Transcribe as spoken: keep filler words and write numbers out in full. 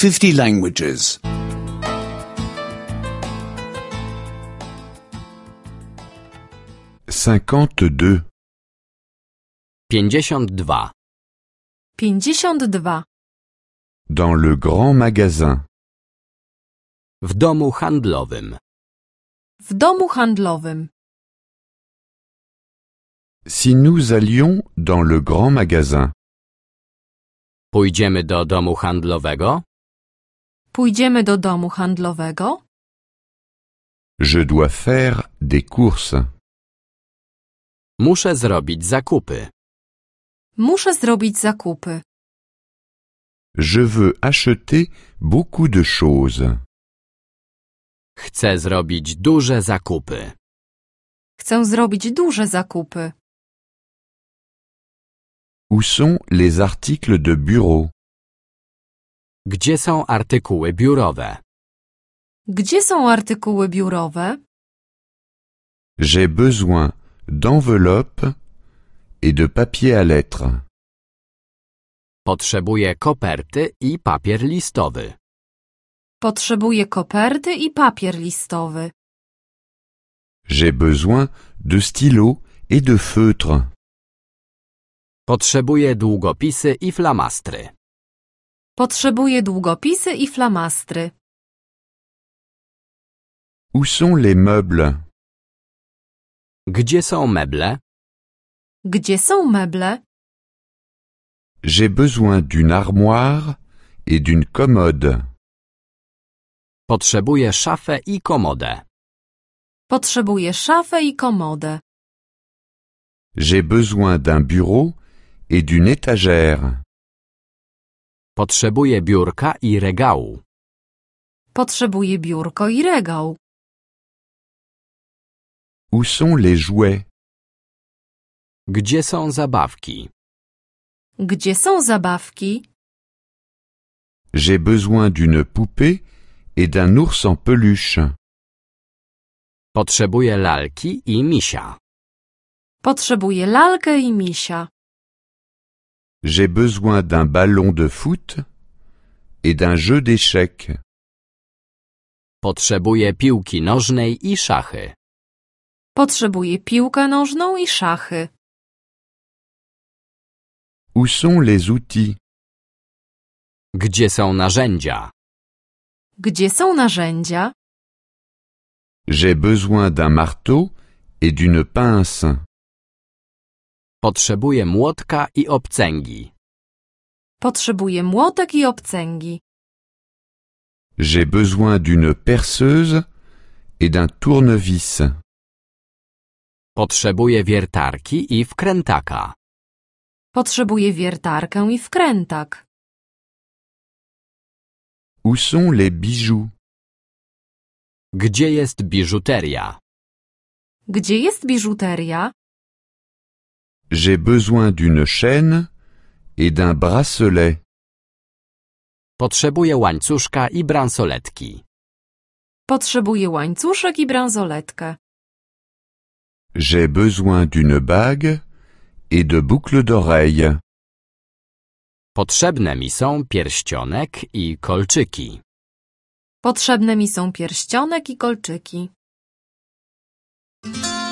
fifty languages. cinquante-deux. pięćdziesiąt dwa. pięćdziesiąt dwa. Dans le grand magasin. W domu handlowym. W domu handlowym. Si nous allions dans le grand magasin. Pójdziemy do domu handlowego? Pójdziemy do domu handlowego? Je dois faire des courses. Muszę zrobić zakupy. Muszę zrobić zakupy. Je veux acheter beaucoup de choses. Chcę zrobić duże zakupy. Chcę zrobić duże zakupy. Où sont les articles de bureau? Gdzie są artykuły biurowe? Gdzie są artykuły biurowe? J'ai besoin d'enveloppes et de papier à lettres. Potrzebuję koperty i papier listowy. Potrzebuję koperty i papier listowy. J'ai besoin de stylos et de feutres. Potrzebuję długopisy i flamastry. Potrzebuję długopisy i flamastry. Où sont les meubles? Gdzie są meble? Gdzie są meble? J'ai besoin d'une armoire et d'une commode. Potrzebuję szafę i komodę. Potrzebuję szafę i komodę. J'ai besoin d'un bureau et d'une étagère. Potrzebuję biurka i regału. Potrzebuję biurko i regał. Où sont les jouets? Gdzie są zabawki? Gdzie są zabawki? J'ai besoin d'une poupée et d'un ours en peluche. Potrzebuję lalki i misia. Potrzebuję lalkę i misia. J'ai besoin d'un ballon de foot et d'un jeu d'échecs. Potrzebuję piłki nożnej i szachy. Potrzebuję piłkę nożną i szachy. Où sont les outils? Gdzie są narzędzia? Gdzie są narzędzia? J'ai besoin d'un marteau et d'une pince. Potrzebuję młotka i obcęgi. Potrzebuję młotek i obcęgi. J'ai besoin d'une perceuse et d'un tournevis. Potrzebuję wiertarki i wkrętaka. Potrzebuję wiertarkę i wkrętak. Où sont les bijoux? Gdzie jest biżuteria? Gdzie jest biżuteria? J'ai besoin d'une chaîne et d'un bracelet. Potrzebuję łańcuszka i bransoletki. Potrzebuję łańcuszek i bransoletkę. J'ai besoin d'une bague et de boucles d'oreilles. Potrzebne mi są pierścionek i kolczyki. Potrzebne mi są pierścionek i kolczyki.